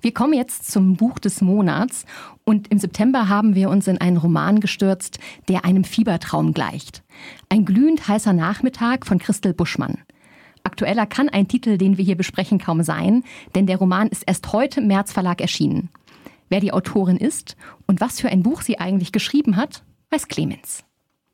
Wir kommen jetzt zum Buch des Monats und im September haben wir uns in einen Roman gestürzt, der einem Fiebertraum gleicht. Ein glühend heißer Nachmittag von Christel Buschmann. Aktueller kann ein Titel, den wir hier besprechen, kaum sein, denn der Roman ist erst heute im März Verlag erschienen. Wer die Autorin ist und was für ein Buch sie eigentlich geschrieben hat, weiß Clemens.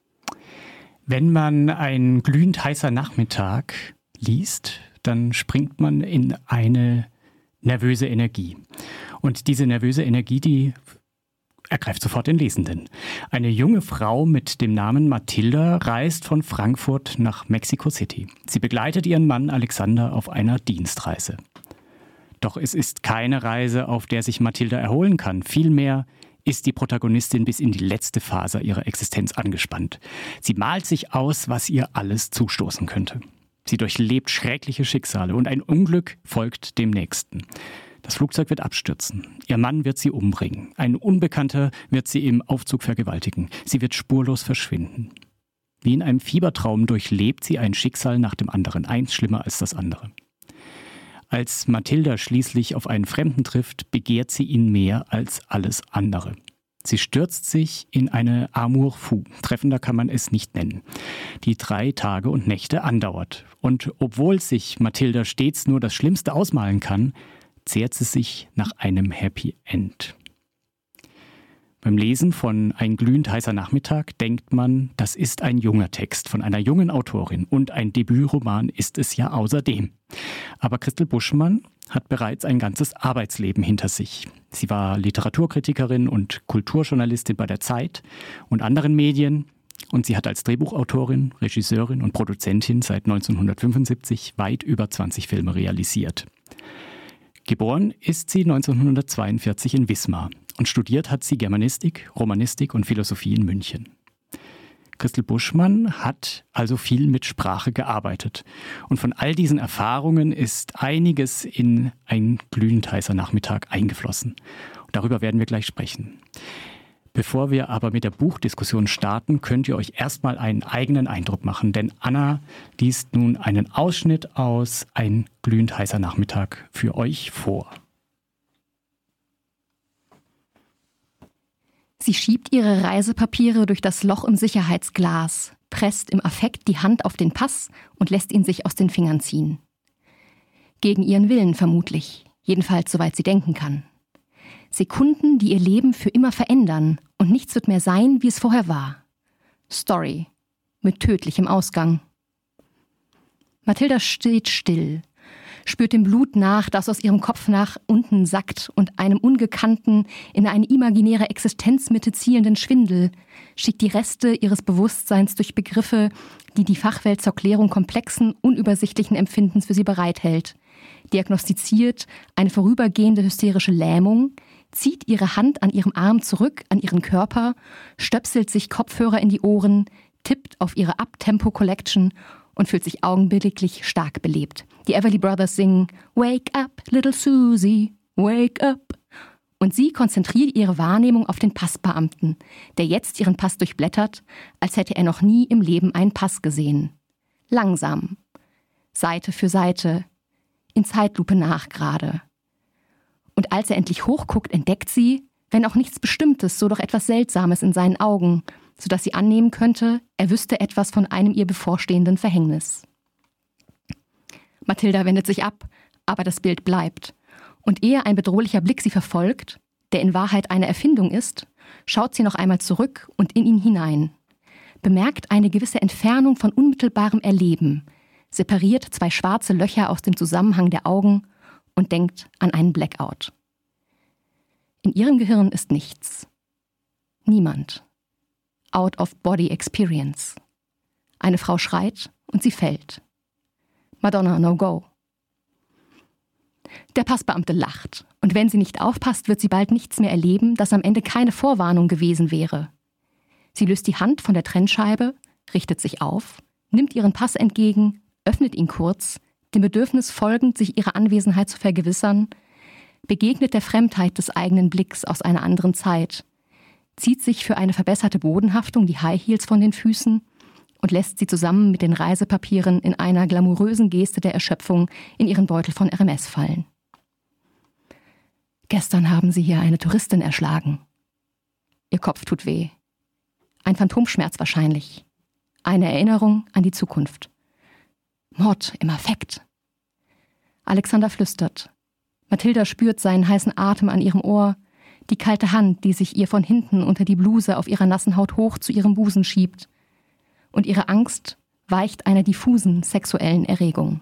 Wenn man ein glühend heißer Nachmittag liest, dann springt man in eine nervöse Energie. Und diese nervöse Energie, die ergreift sofort den Lesenden. Eine junge Frau mit dem Namen Mathilda reist von Frankfurt nach Mexico City. Sie begleitet ihren Mann Alexander auf einer Dienstreise. Doch es ist keine Reise, auf der sich Mathilda erholen kann. Vielmehr ist die Protagonistin bis in die letzte Phase ihrer Existenz angespannt. Sie malt sich aus, was ihr alles zustoßen könnte. Sie durchlebt schreckliche Schicksale und ein Unglück folgt dem nächsten. Das Flugzeug wird abstürzen. Ihr Mann wird sie umbringen. Ein Unbekannter wird sie im Aufzug vergewaltigen. Sie wird spurlos verschwinden. Wie in einem Fiebertraum durchlebt sie ein Schicksal nach dem anderen, eins schlimmer als das andere. Als Mathilda schließlich auf einen Fremden trifft, begehrt sie ihn mehr als alles andere. Sie stürzt sich in eine Amour fou. Treffender kann man es nicht nennen, die 3 Tage und Nächte andauert. Und obwohl sich Mathilda stets nur das Schlimmste ausmalen kann, zehrt sie sich nach einem Happy End. Beim Lesen von Ein glühend heißer Nachmittag denkt man, das ist ein junger Text von einer jungen Autorin und ein Debütroman ist es ja außerdem. Aber Christel Buschmann hat bereits ein ganzes Arbeitsleben hinter sich. Sie war Literaturkritikerin und Kulturjournalistin bei der Zeit und anderen Medien und sie hat als Drehbuchautorin, Regisseurin und Produzentin seit 1975 weit über 20 Filme realisiert. Geboren ist sie 1942 in Wismar und studiert hat sie Germanistik, Romanistik und Philosophie in München. Christel Buschmann hat also viel mit Sprache gearbeitet. Und von all diesen Erfahrungen ist einiges in Ein glühend heißer Nachmittag eingeflossen. Und darüber werden wir gleich sprechen. Bevor wir aber mit der Buchdiskussion starten, könnt ihr euch erstmal einen eigenen Eindruck machen. Denn Anna liest nun einen Ausschnitt aus Ein glühend heißer Nachmittag für euch vor. Sie schiebt ihre Reisepapiere durch das Loch im Sicherheitsglas, presst im Affekt die Hand auf den Pass und lässt ihn sich aus den Fingern ziehen. Gegen ihren Willen vermutlich, jedenfalls soweit sie denken kann. Sekunden, die ihr Leben für immer verändern und nichts wird mehr sein, wie es vorher war. Story mit tödlichem Ausgang. Mathilda steht still, spürt dem Blut nach, das aus ihrem Kopf nach unten sackt und einem ungekannten, in eine imaginäre Existenzmitte zielenden Schwindel, schickt die Reste ihres Bewusstseins durch Begriffe, die die Fachwelt zur Klärung komplexen, unübersichtlichen Empfindens für sie bereithält, diagnostiziert eine vorübergehende hysterische Lähmung, zieht ihre Hand an ihrem Arm zurück an ihren Körper, stöpselt sich Kopfhörer in die Ohren, tippt auf ihre Uptempo-Collection und fühlt sich augenblicklich stark belebt. Die Everly Brothers singen "Wake up, little Susie, wake up". Und sie konzentriert ihre Wahrnehmung auf den Passbeamten, der jetzt ihren Pass durchblättert, als hätte er noch nie im Leben einen Pass gesehen. Langsam, Seite für Seite, in Zeitlupe nachgerade. Und als er endlich hochguckt, entdeckt sie, wenn auch nichts Bestimmtes, so doch etwas Seltsames in seinen Augen, sodass sie annehmen könnte, er wüsste etwas von einem ihr bevorstehenden Verhängnis. Mathilda wendet sich ab, aber das Bild bleibt. Und ehe ein bedrohlicher Blick sie verfolgt, der in Wahrheit eine Erfindung ist, schaut sie noch einmal zurück und in ihn hinein. Bemerkt eine gewisse Entfernung von unmittelbarem Erleben, separiert 2 schwarze Löcher aus dem Zusammenhang der Augen und denkt an einen Blackout. In ihrem Gehirn ist nichts. Niemand. Out of body experience. Eine Frau schreit und sie fällt. Madonna, no go. Der Passbeamte lacht. Und wenn sie nicht aufpasst, wird sie bald nichts mehr erleben, das am Ende keine Vorwarnung gewesen wäre. Sie löst die Hand von der Trennscheibe, richtet sich auf, nimmt ihren Pass entgegen, öffnet ihn kurz, dem Bedürfnis folgend, sich ihrer Anwesenheit zu vergewissern, begegnet der Fremdheit des eigenen Blicks aus einer anderen Zeit, zieht sich für eine verbesserte Bodenhaftung die High Heels von den Füßen und lässt sie zusammen mit den Reisepapieren in einer glamourösen Geste der Erschöpfung in ihren Beutel von Hermès fallen. Gestern haben sie hier eine Touristin erschlagen. Ihr Kopf tut weh. Ein Phantomschmerz wahrscheinlich. Eine Erinnerung an die Zukunft. Mord im Affekt. Alexander flüstert. Mathilda spürt seinen heißen Atem an ihrem Ohr, die kalte Hand, die sich ihr von hinten unter die Bluse auf ihrer nassen Haut hoch zu ihrem Busen schiebt. Und ihre Angst weicht einer diffusen sexuellen Erregung.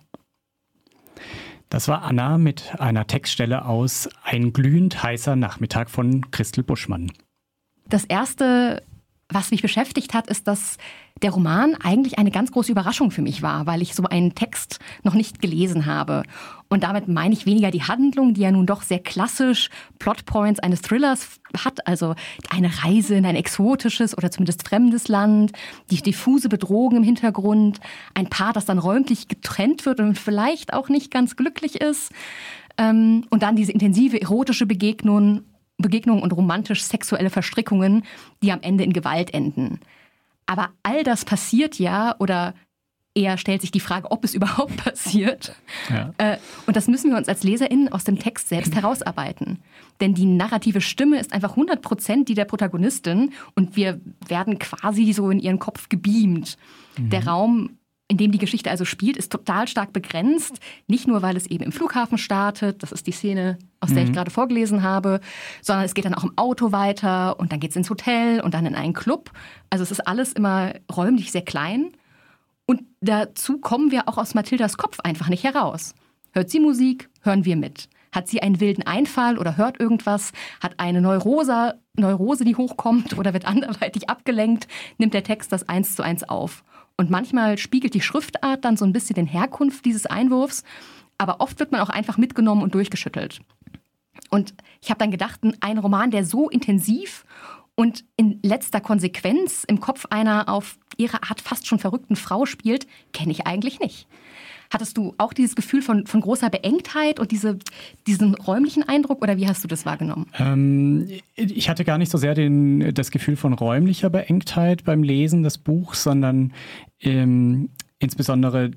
Das war Anna mit einer Textstelle aus Ein glühend heißer Nachmittag von Christel Buschmann. Das Erste, was mich beschäftigt hat, ist, dass der Roman eigentlich eine ganz große Überraschung für mich war, weil ich so einen Text noch nicht gelesen habe. Und damit meine ich weniger die Handlung, die ja nun doch sehr klassisch Plotpoints eines Thrillers hat. Also eine Reise in ein exotisches oder zumindest fremdes Land, die diffuse Bedrohung im Hintergrund, ein Paar, das dann räumlich getrennt wird und vielleicht auch nicht ganz glücklich ist. Und dann diese intensive erotische Begegnung und romantisch-sexuelle Verstrickungen, die am Ende in Gewalt enden. Aber all das passiert ja, oder eher stellt sich die Frage, ob es überhaupt passiert. Ja. Und das müssen wir uns als LeserInnen aus dem Text selbst herausarbeiten. Denn die narrative Stimme ist einfach 100% die der Protagonistin und wir werden quasi so in ihren Kopf gebeamt. Mhm. Der Raum, in dem die Geschichte also spielt, ist total stark begrenzt. Nicht nur, weil es eben im Flughafen startet, das ist die Szene, aus der ich gerade vorgelesen habe, sondern es geht dann auch im Auto weiter und dann geht es ins Hotel und dann in einen Club. Also es ist alles immer räumlich sehr klein. Und dazu kommen wir auch aus Mathildas Kopf einfach nicht heraus. Hört sie Musik, hören wir mit. Hat sie einen wilden Einfall oder hört irgendwas? Hat eine Neurose, die hochkommt oder wird anderweitig abgelenkt, nimmt der Text das 1:1 auf. Und manchmal spiegelt die Schriftart dann so ein bisschen den Herkunft dieses Einwurfs, aber oft wird man auch einfach mitgenommen und durchgeschüttelt. Und ich habe dann gedacht, ein Roman, der so intensiv und in letzter Konsequenz im Kopf einer auf ihre Art fast schon verrückten Frau spielt, kenne ich eigentlich nicht. Hattest du auch dieses Gefühl von großer Beengtheit und diesen räumlichen Eindruck oder wie hast du das wahrgenommen? Ich hatte gar nicht so sehr das Gefühl von räumlicher Beengtheit beim Lesen des Buchs, sondern insbesondere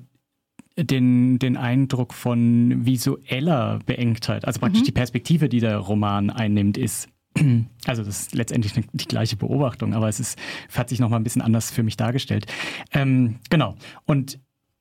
den Eindruck von visueller Beengtheit. Also praktisch die Perspektive, die der Roman einnimmt, ist, also das ist letztendlich die gleiche Beobachtung, aber es hat sich nochmal ein bisschen anders für mich dargestellt. Genau. Und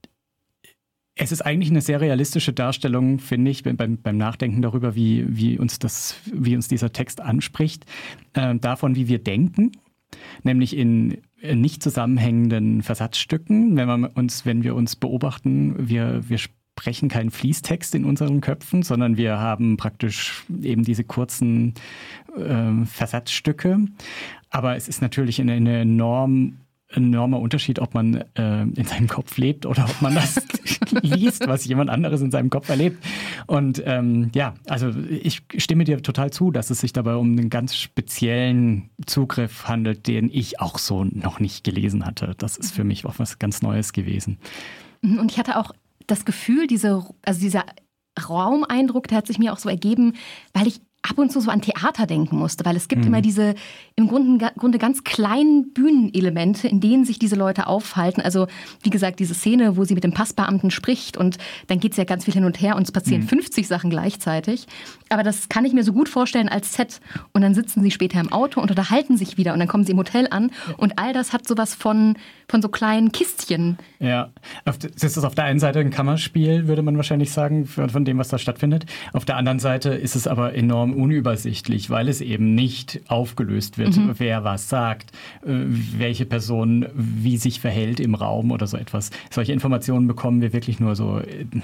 es ist eigentlich eine sehr realistische Darstellung, finde ich, beim Nachdenken darüber, wie uns dieser Text anspricht, davon, wie wir denken, nämlich in nicht zusammenhängenden Versatzstücken. Wenn wir uns beobachten, wir sprechen keinen Fließtext in unseren Köpfen, sondern wir haben praktisch eben diese kurzen Versatzstücke. Aber es ist natürlich ein enormer Unterschied, ob man in seinem Kopf lebt oder ob man das liest, was jemand anderes in seinem Kopf erlebt. Und also ich stimme dir total zu, dass es sich dabei um einen ganz speziellen Zugriff handelt, den ich auch so noch nicht gelesen hatte. Das ist für mich auch was ganz Neues gewesen. Und ich hatte auch das Gefühl, dieser Raumeindruck, der hat sich mir auch so ergeben, weil ich ab und zu so an Theater denken musste, weil es gibt immer diese im Grunde ganz kleinen Bühnenelemente, in denen sich diese Leute aufhalten. Also wie gesagt, diese Szene, wo sie mit dem Passbeamten spricht und dann geht es ja ganz viel hin und her und es passieren 50 Sachen gleichzeitig. Aber das kann ich mir so gut vorstellen als Set. Und dann sitzen sie später im Auto und unterhalten sich wieder und dann kommen sie im Hotel an und all das hat sowas von so kleinen Kistchen. Ja, das ist auf der einen Seite ein Kammerspiel, würde man wahrscheinlich sagen, von dem, was da stattfindet. Auf der anderen Seite ist es aber enorm unübersichtlich, weil es eben nicht aufgelöst wird, wer was sagt, welche Person wie sich verhält im Raum oder so etwas. Solche Informationen bekommen wir wirklich nur so,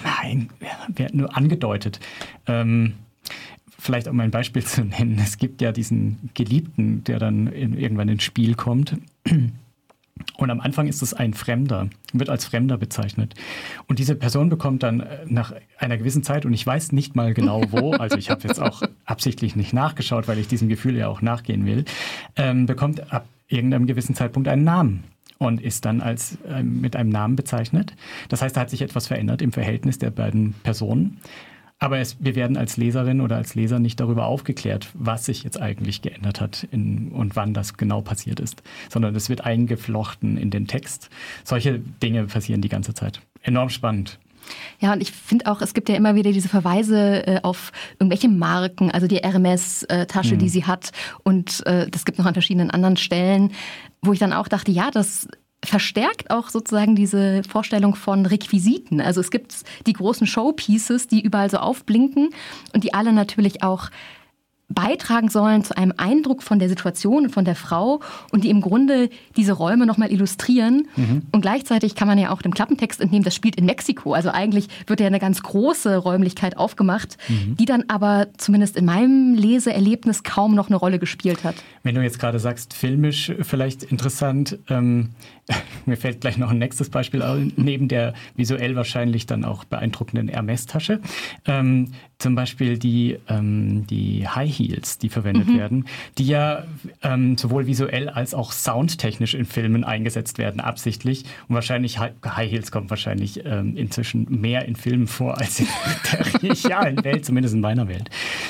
nur angedeutet. Vielleicht um ein Beispiel zu nennen, es gibt ja diesen Geliebten, der dann irgendwann ins Spiel kommt. Und am Anfang ist es ein Fremder, wird als Fremder bezeichnet. Und diese Person bekommt dann nach einer gewissen Zeit, und ich weiß nicht mal genau wo, also ich habe jetzt auch absichtlich nicht nachgeschaut, weil ich diesem Gefühl ja auch nachgehen will, bekommt ab irgendeinem gewissen Zeitpunkt einen Namen und ist dann mit einem Namen bezeichnet. Das heißt, da hat sich etwas verändert im Verhältnis der beiden Personen. Aber wir werden als Leserin oder als Leser nicht darüber aufgeklärt, was sich jetzt eigentlich geändert hat und wann das genau passiert ist, sondern es wird eingeflochten in den Text. Solche Dinge passieren die ganze Zeit. Enorm spannend. Ja, und ich finde auch, es gibt ja immer wieder diese Verweise auf irgendwelche Marken, also die Hermes-Tasche, die sie hat. Und das gibt noch an verschiedenen anderen Stellen, wo ich dann auch dachte, ja, das verstärkt auch sozusagen diese Vorstellung von Requisiten. Also es gibt die großen Showpieces, die überall so aufblinken und die alle natürlich auch beitragen sollen zu einem Eindruck von der Situation und von der Frau und die im Grunde diese Räume nochmal illustrieren. Und gleichzeitig kann man ja auch dem Klappentext entnehmen, das spielt in Mexiko. Also eigentlich wird ja eine ganz große Räumlichkeit aufgemacht, die dann aber zumindest in meinem Leseerlebnis kaum noch eine Rolle gespielt hat. Wenn du jetzt gerade sagst, filmisch vielleicht interessant, mir fällt gleich noch ein nächstes Beispiel ein, neben der visuell wahrscheinlich dann auch beeindruckenden Hermes-Tasche. Zum Beispiel die High Heels, die verwendet werden, die ja sowohl visuell als auch soundtechnisch in Filmen eingesetzt werden, absichtlich. Und wahrscheinlich High Heels kommt wahrscheinlich inzwischen mehr in Filmen vor als in der realen Welt, zumindest in meiner Welt.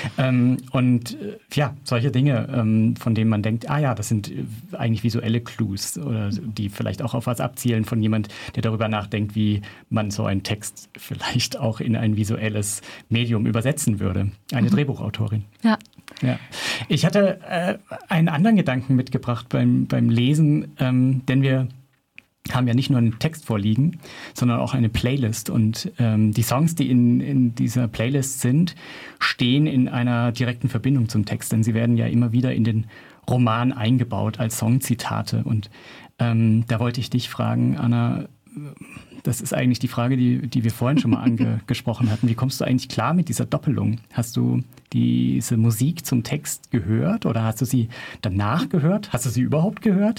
Solche Dinge, von denen man denkt, das sind eigentlich visuelle Clues oder die vielleicht auch auf was abzielen von jemand, der darüber nachdenkt, wie man so einen Text vielleicht auch in ein visuelles Medium übersetzen würde. Eine Drehbuchautorin. Ja. Ich hatte einen anderen Gedanken mitgebracht beim Lesen, denn wir haben ja nicht nur einen Text vorliegen, sondern auch eine Playlist. Und die Songs, die in dieser Playlist sind, stehen in einer direkten Verbindung zum Text, denn sie werden ja immer wieder in den Roman eingebaut als Songzitate. Und da wollte ich dich fragen, Anna, das ist eigentlich die Frage, die wir vorhin schon mal angesprochen hatten. Wie kommst du eigentlich klar mit dieser Doppelung? Hast du diese Musik zum Text gehört oder hast du sie danach gehört? Hast du sie überhaupt gehört?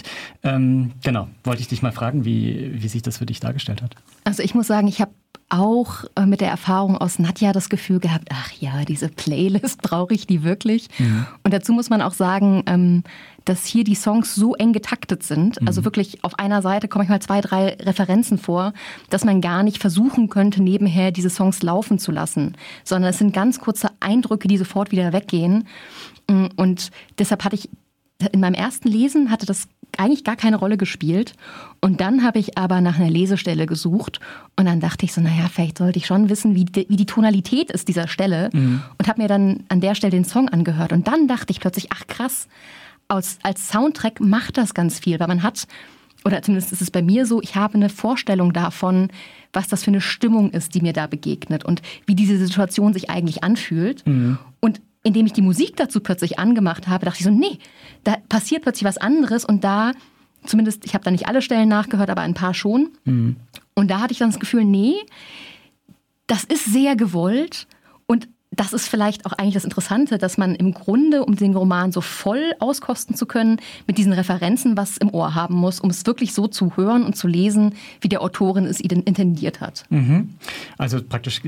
Wollte ich dich mal fragen, wie sich das für dich dargestellt hat. Also ich muss sagen, ich habe auch mit der Erfahrung aus Nadja das Gefühl gehabt, ach ja, diese Playlist, brauche ich die wirklich? Und dazu muss man auch sagen, dass hier die Songs so eng getaktet sind, also wirklich auf einer Seite kommen manchmal 2, 3 Referenzen vor, dass man gar nicht versuchen könnte, nebenher diese Songs laufen zu lassen, sondern es sind ganz kurze Eindrücke, die sofort wieder weggehen. Und deshalb hatte ich in meinem ersten Lesen hatte das eigentlich gar keine Rolle gespielt. Und dann habe ich aber nach einer Lesestelle gesucht und dann dachte ich so, vielleicht sollte ich schon wissen, wie die Tonalität ist dieser Stelle und habe mir dann an der Stelle den Song angehört. Und dann dachte ich plötzlich, ach krass, als Soundtrack macht das ganz viel, weil man hat, oder zumindest ist es bei mir so, ich habe eine Vorstellung davon, was das für eine Stimmung ist, die mir da begegnet und wie diese Situation sich eigentlich anfühlt. Und indem ich die Musik dazu plötzlich angemacht habe, dachte ich so, nee, da passiert plötzlich was anderes und da, zumindest, ich habe da nicht alle Stellen nachgehört, aber ein paar schon. Und da hatte ich dann das Gefühl, nee, das ist sehr gewollt und das ist vielleicht auch eigentlich das Interessante, dass man im Grunde, um den Roman so voll auskosten zu können, mit diesen Referenzen was im Ohr haben muss, um es wirklich so zu hören und zu lesen, wie der Autorin es intendiert hat. Also praktisch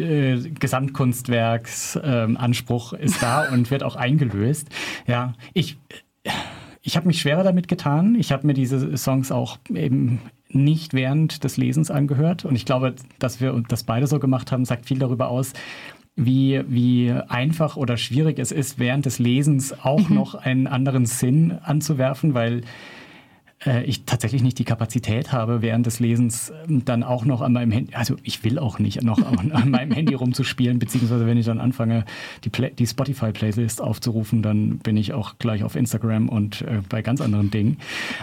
Gesamtkunstwerksanspruch ist da und wird auch eingelöst. Ja, ich habe mich schwerer damit getan. Ich habe mir diese Songs auch eben nicht während des Lesens angehört. Und ich glaube, dass wir das beide so gemacht haben, sagt viel darüber aus, wie einfach oder schwierig es ist, während des Lesens auch noch einen anderen Sinn anzuwerfen, weil ich tatsächlich nicht die Kapazität habe, während des Lesens dann auch noch an meinem Handy, also ich will auch nicht noch an meinem Handy rumzuspielen, beziehungsweise wenn ich dann anfange, die Spotify-Playlist aufzurufen, dann bin ich auch gleich auf Instagram und bei ganz anderen Dingen.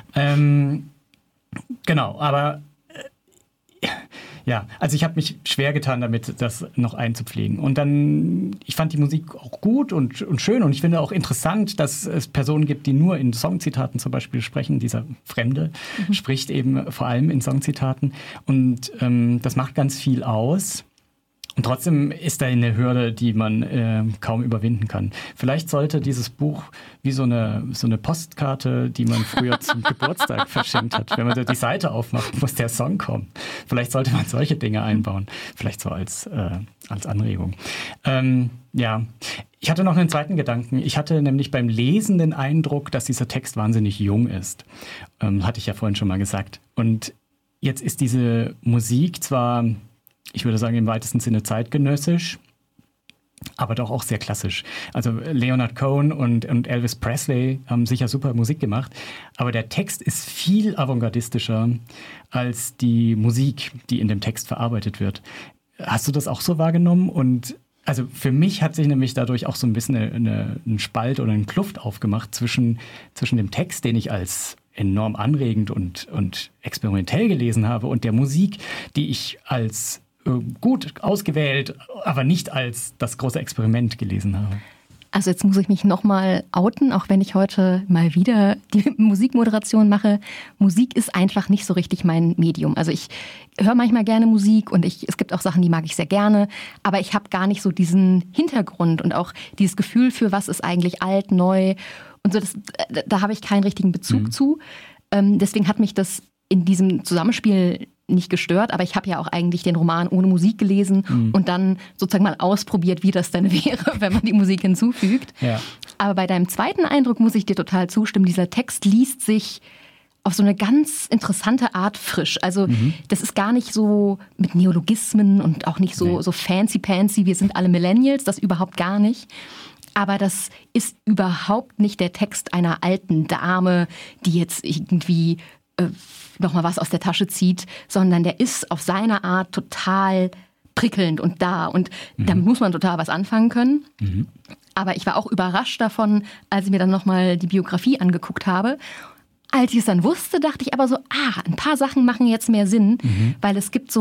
Aber ja, also ich habe mich schwer getan damit, das noch einzupflegen. Und dann, ich fand die Musik auch gut und schön und ich finde auch interessant, dass es Personen gibt, die nur in Songzitaten zum Beispiel sprechen. Dieser Fremde spricht eben vor allem in Songzitaten und das macht ganz viel aus. Und trotzdem ist da eine Hürde, die man kaum überwinden kann. Vielleicht sollte dieses Buch wie so eine Postkarte, die man früher zum Geburtstag verschenkt hat. Wenn man da die Seite aufmacht, muss der Song kommen. Vielleicht sollte man solche Dinge einbauen. Vielleicht so als Anregung. Ich hatte noch einen zweiten Gedanken. Ich hatte nämlich beim Lesen den Eindruck, dass dieser Text wahnsinnig jung ist. Hatte ich ja vorhin schon mal gesagt. Und jetzt ist diese Musik zwar, ich würde sagen, im weitesten Sinne zeitgenössisch, aber doch auch sehr klassisch. Also Leonard Cohen und Elvis Presley haben sicher super Musik gemacht, aber der Text ist viel avantgardistischer als die Musik, die in dem Text verarbeitet wird. hast du das auch so wahrgenommen? Und also für mich hat sich nämlich dadurch auch so ein bisschen ein Spalt oder eine Kluft aufgemacht zwischen dem Text, den ich als enorm anregend und experimentell gelesen habe, und der Musik, die ich als gut ausgewählt, aber nicht als das große Experiment gelesen habe. Also jetzt muss ich mich nochmal outen, auch wenn ich heute mal wieder die Musikmoderation mache. Musik ist einfach nicht so richtig mein Medium. Also ich höre manchmal gerne Musik und es gibt auch Sachen, die mag ich sehr gerne, aber ich habe gar nicht so diesen Hintergrund und auch dieses Gefühl für, was ist eigentlich alt, neu und so. Da habe ich keinen richtigen Bezug zu. Deswegen hat mich das in diesem Zusammenspiel nicht gestört, aber ich habe ja auch eigentlich den Roman ohne Musik gelesen und dann sozusagen mal ausprobiert, wie das denn wäre, wenn man die Musik hinzufügt. Ja. Aber bei deinem zweiten Eindruck muss ich dir total zustimmen. Dieser Text liest sich auf so eine ganz interessante Art frisch. Also das ist gar nicht so mit Neologismen und auch nicht so fancy-pancy, wir sind alle Millennials, das überhaupt gar nicht. Aber das ist überhaupt nicht der Text einer alten Dame, die jetzt irgendwie nochmal was aus der Tasche zieht, sondern der ist auf seine Art total prickelnd und da. Und damit muss man total was anfangen können. Aber ich war auch überrascht davon, als ich mir dann nochmal die Biografie angeguckt habe. Als ich es dann wusste, dachte ich aber so, ein paar Sachen machen jetzt mehr Sinn, weil es gibt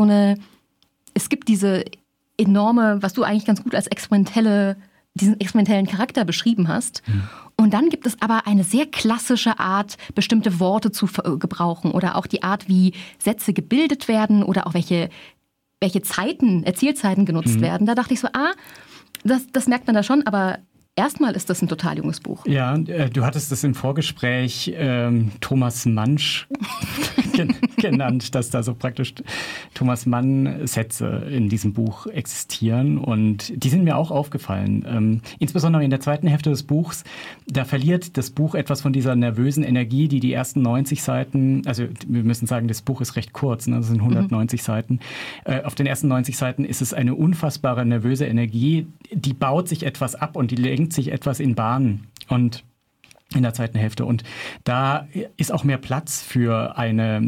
diese enorme, was du eigentlich ganz gut als diesen experimentellen Charakter beschrieben hast. Und dann gibt es aber eine sehr klassische Art, bestimmte Worte zu gebrauchen oder auch die Art, wie Sätze gebildet werden oder auch welche Erzählzeiten genutzt werden. Da dachte ich so, das merkt man da schon, aber erstmal ist das ein total junges Buch. Ja, du hattest es im Vorgespräch Thomas Mann genannt, dass da so praktisch Thomas Mann-Sätze in diesem Buch existieren. Und die sind mir auch aufgefallen. Insbesondere in der zweiten Hälfte des Buchs, da verliert das Buch etwas von dieser nervösen Energie, die ersten 90 Seiten, also wir müssen sagen, das Buch ist recht kurz, ne? Das sind 190 Seiten. Auf den ersten 90 Seiten ist es eine unfassbare nervöse Energie, die baut sich etwas ab und die lenkt sich etwas in Bahnen. Und in der zweiten Hälfte. Und da ist auch mehr Platz für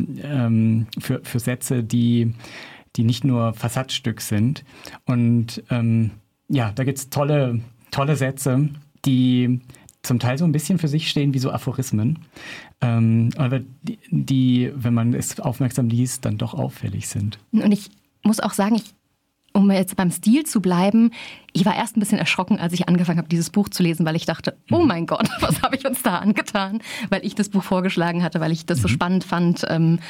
für Sätze, die nicht nur Versatzstück sind. Und da gibt es tolle Sätze, die zum Teil so ein bisschen für sich stehen wie so Aphorismen. Aber die, wenn man es aufmerksam liest, dann doch auffällig sind. Und ich muss auch sagen, um jetzt beim Stil zu bleiben, ich war erst ein bisschen erschrocken, als ich angefangen habe, dieses Buch zu lesen, weil ich dachte, oh mein Gott, was habe ich uns da angetan? Weil ich das Buch vorgeschlagen hatte, weil ich das so spannend fand.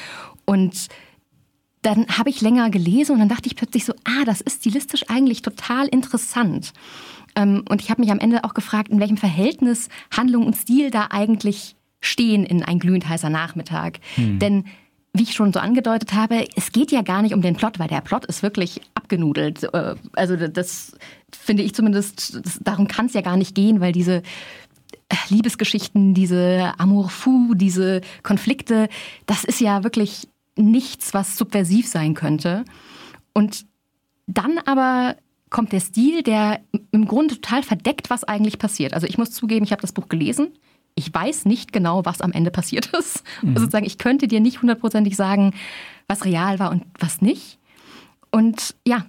Und dann habe ich länger gelesen und dann dachte ich plötzlich so, das ist stilistisch eigentlich total interessant. Und ich habe mich am Ende auch gefragt, in welchem Verhältnis Handlung und Stil da eigentlich stehen in Ein glühend heißer Nachmittag. Denn wie ich schon so angedeutet habe, es geht ja gar nicht um den Plot, weil der Plot ist wirklich abgenudelt. Also das finde ich zumindest, darum kann es ja gar nicht gehen, weil diese Liebesgeschichten, diese Amour fou, diese Konflikte, das ist ja wirklich nichts, was subversiv sein könnte. Und dann aber kommt der Stil, der im Grunde total verdeckt, was eigentlich passiert. Also ich muss zugeben, ich habe das Buch gelesen. Ich weiß nicht genau, was am Ende passiert ist. Also sozusagen, ich könnte dir nicht hundertprozentig sagen, was real war und was nicht. Und ja,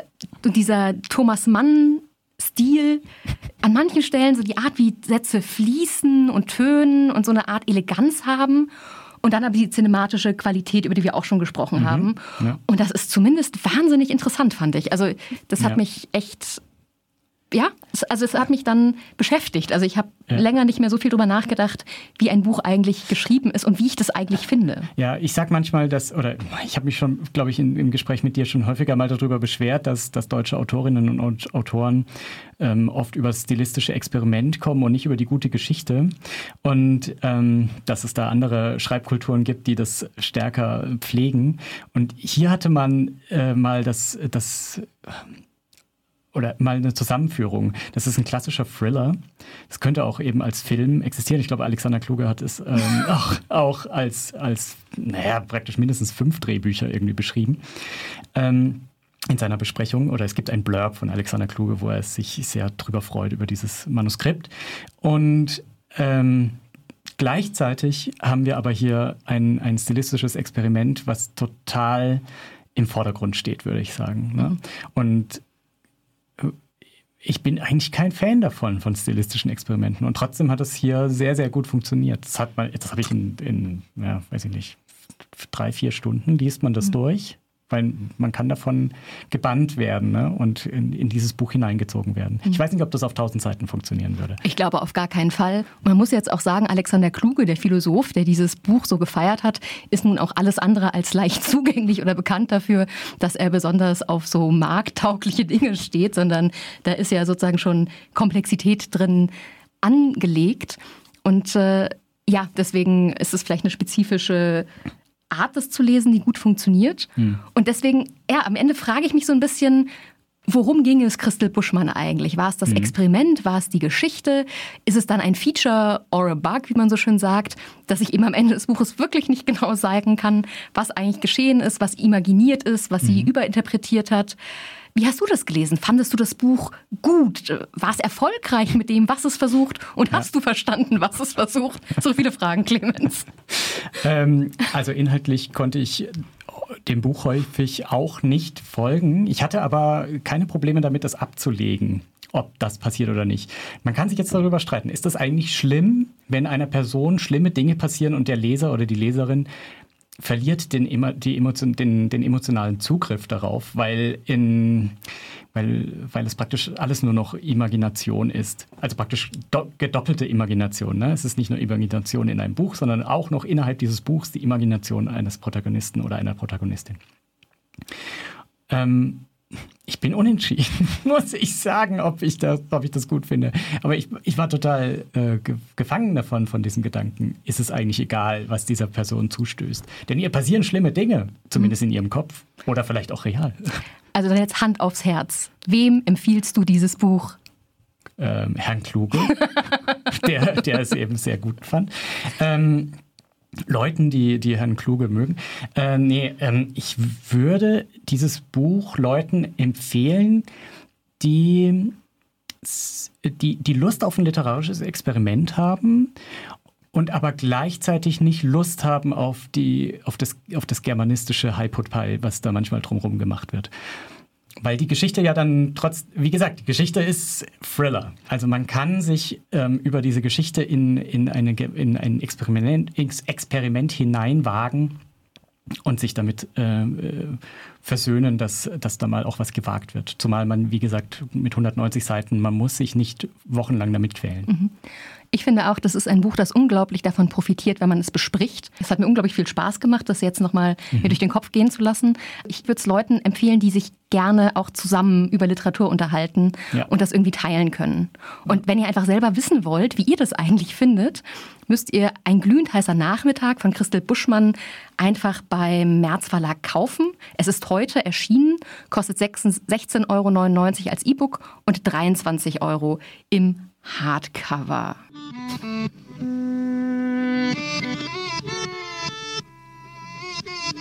dieser Thomas Mann-Stil, an manchen Stellen so die Art, wie Sätze fließen und tönen und so eine Art Eleganz haben. Und dann aber die cinematische Qualität, über die wir auch schon gesprochen haben. Ja. Und das ist zumindest wahnsinnig interessant, fand ich. Also das hat mich echt... Ja, also es hat mich dann beschäftigt. Also ich habe länger nicht mehr so viel drüber nachgedacht, wie ein Buch eigentlich geschrieben ist und wie ich das eigentlich finde. Ja, ich sag manchmal, ich habe mich schon, glaube ich, im Gespräch mit dir schon häufiger mal darüber beschwert, dass deutsche Autorinnen und Autoren oft über das stilistische Experiment kommen und nicht über die gute Geschichte. Und dass es da andere Schreibkulturen gibt, die das stärker pflegen. Und hier hatte man mal oder mal eine Zusammenführung. Das ist ein klassischer Thriller. Das könnte auch eben als Film existieren. Ich glaube, Alexander Kluge hat es auch als praktisch mindestens 5 Drehbücher irgendwie beschrieben. In seiner Besprechung. Oder es gibt ein Blurb von Alexander Kluge, wo er sich sehr drüber freut, über dieses Manuskript. Und gleichzeitig haben wir aber hier ein stilistisches Experiment, was total im Vordergrund steht, würde ich sagen. Ne? Und ich bin eigentlich kein Fan davon, von stilistischen Experimenten. Und trotzdem hat es hier sehr, sehr gut funktioniert. Das habe ich in 3-4 Stunden liest man das durch. Weil man kann davon gebannt werden, ne? Und in dieses Buch hineingezogen werden. Ich weiß nicht, ob das auf 1000 Seiten funktionieren würde. Ich glaube auf gar keinen Fall. Und man muss jetzt auch sagen, Alexander Kluge, der Philosoph, der dieses Buch so gefeiert hat, ist nun auch alles andere als leicht zugänglich oder bekannt dafür, dass er besonders auf so markttaugliche Dinge steht, sondern da ist ja sozusagen schon Komplexität drin angelegt. Und deswegen ist es vielleicht eine spezifische Art, das zu lesen, die gut funktioniert. Und deswegen, am Ende frage ich mich so ein bisschen, worum ging es Christel Buschmann eigentlich? War es das Experiment? War es die Geschichte? Ist es dann ein Feature or a bug, wie man so schön sagt, dass ich eben am Ende des Buches wirklich nicht genau sagen kann, was eigentlich geschehen ist, was imaginiert ist, was sie überinterpretiert hat? Wie hast du das gelesen? Fandest du das Buch gut? War es erfolgreich mit dem, was es versucht? Und hast du verstanden, was es versucht? So viele Fragen, Clemens. Also inhaltlich konnte ich dem Buch häufig auch nicht folgen. Ich hatte aber keine Probleme damit, das abzulegen, ob das passiert oder nicht. Man kann sich jetzt darüber streiten. Ist das eigentlich schlimm, wenn einer Person schlimme Dinge passieren und der Leser oder die Leserin verliert den emotionalen Zugriff darauf, weil es praktisch alles nur noch Imagination ist. Also praktisch gedoppelte Imagination. Ne? Es ist nicht nur Imagination in einem Buch, sondern auch noch innerhalb dieses Buchs die Imagination eines Protagonisten oder einer Protagonistin. Ich bin unentschieden, muss ich sagen, ob ich das gut finde. Aber ich war total gefangen davon, von diesem Gedanken. Ist es eigentlich egal, was dieser Person zustößt? Denn ihr passieren schlimme Dinge, zumindest in ihrem Kopf. Oder vielleicht auch real. Also dann jetzt Hand aufs Herz. Wem empfiehlst du dieses Buch? Herrn Kluge, der es eben sehr gut fand. Leuten, die Herrn Kluge mögen. Ich würde dieses Buch Leuten empfehlen, die Lust auf ein literarisches Experiment haben und aber gleichzeitig nicht Lust haben auf das germanistische Hypotpie, was da manchmal drumherum gemacht wird. Weil die Geschichte ja dann wie gesagt, die Geschichte ist Thriller. Also man kann sich über diese Geschichte in ein Experiment hineinwagen und sich damit versöhnen, dass da mal auch was gewagt wird. Zumal man, wie gesagt, mit 190 Seiten, man muss sich nicht wochenlang damit quälen. Ich finde auch, das ist ein Buch, das unglaublich davon profitiert, wenn man es bespricht. Es hat mir unglaublich viel Spaß gemacht, das jetzt nochmal mir durch den Kopf gehen zu lassen. Ich würde es Leuten empfehlen, die sich gerne auch zusammen über Literatur unterhalten und das irgendwie teilen können. Und wenn ihr einfach selber wissen wollt, wie ihr das eigentlich findet, müsst ihr Ein glühend heißer Nachmittag von Christel Buschmann einfach beim März Verlag kaufen. Es ist heute erschienen, kostet 16,99 € als E-Book und 23 € im Hardcover.